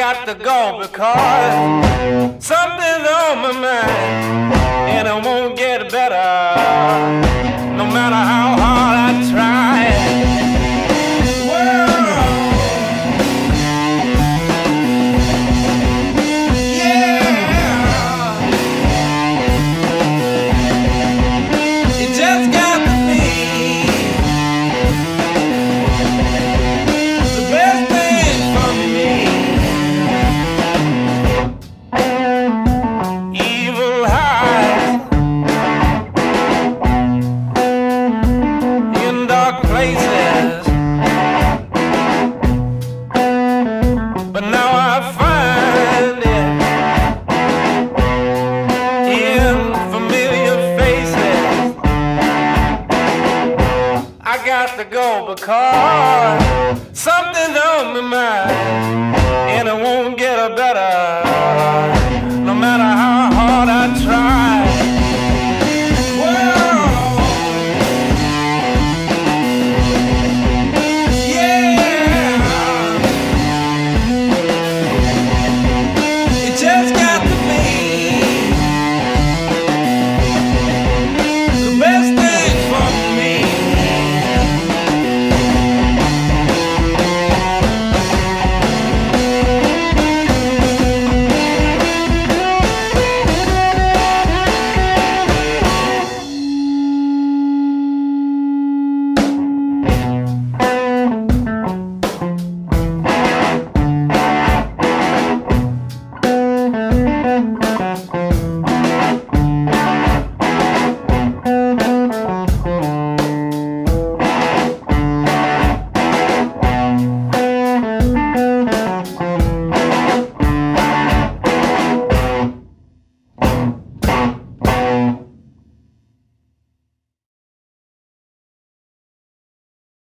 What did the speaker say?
got to go because something's on my mind and it won't get better no matter how hard I try. But now I find it in familiar faces. I got to go because something's on my mind and it won't get better no matter